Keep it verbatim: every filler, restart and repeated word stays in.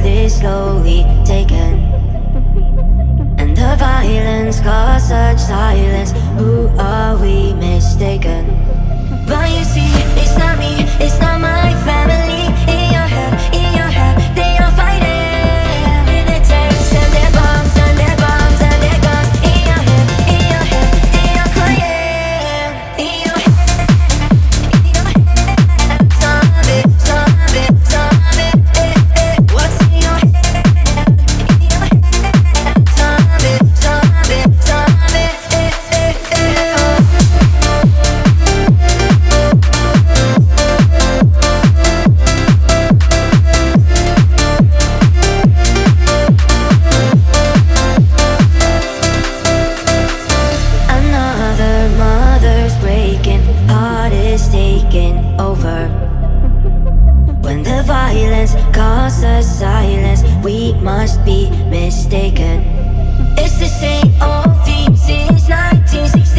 is slowly taken, and the violence caused such silence. Who are we mistaken? But you see, it's not me, it's not my family. In your head, in your head, they are fighting in their tanks and their bombs and their bombs and their guns. In your head, in your head, they are crying. In your head, in your head, zombie, zombie, zombie. Eh, eh. What's in your head? In your head, zombie, zombie, zombie. Eh, eh, eh, oh. Another mother's breaking, heart is taking over. When the violence causes silence, we must be mistaken. It's the same old theme since nineteen sixty.